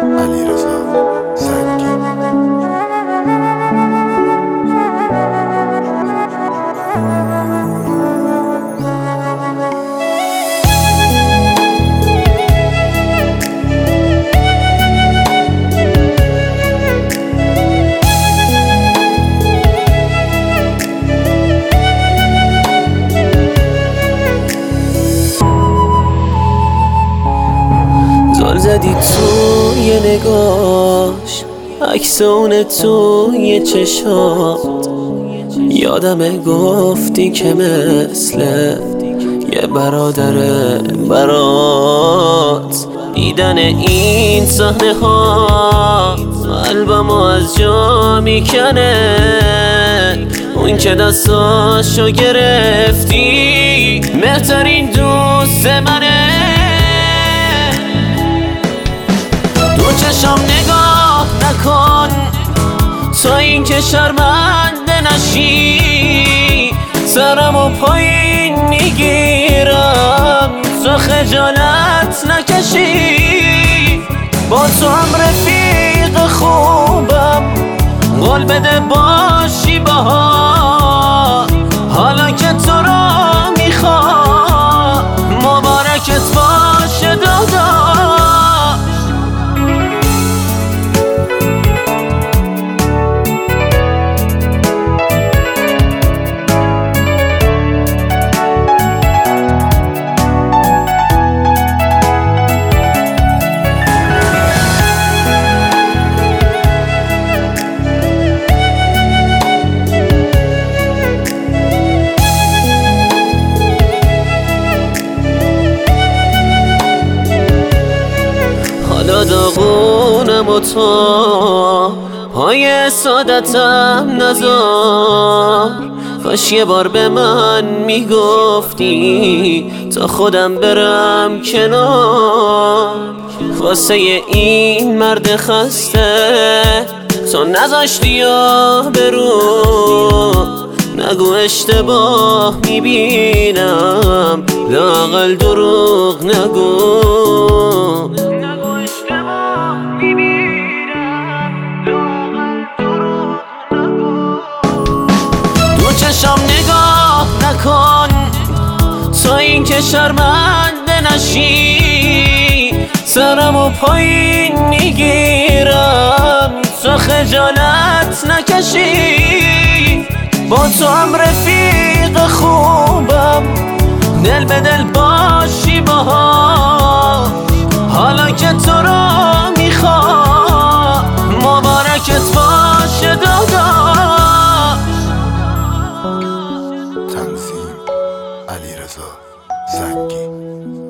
علیرضا زنگی. زل زدی توی نگاش، عکس اون توی چشات. یادمه گفتی که مثل یه برادر برات. دیدن این صحنه ها قلبمو از جا میکنه. اون که دستاشو گرفتی بهترین دوست منه. تو چشم نگاه نکن تا این که شرمنده نشی. سرمو پایین میگیرم تو خجالت نکشی. با تو هم رفیق خوبم، قول بده باشی باها. حالا که تو را میخوام مبارکت باشه داداش. حالا داغونم و تو پای سادتم نذار. کاش یه بار به من میگفتی تا خودم برم کنار. واسه این مرد خسته تو نذاشتی یا برو. نگو اشتباه میبینم، لااقل دروغ نگو. چشم نگاه نکن تا این که شرمنده نشی. سرمو پایین میگیرم تو خجالت نکشی. با تو هم رفیق خوبم، دل به دل باشی باها. حالا که تو را میخوام مبارکت باشه داداش. تنظیم علیرضا زنگی.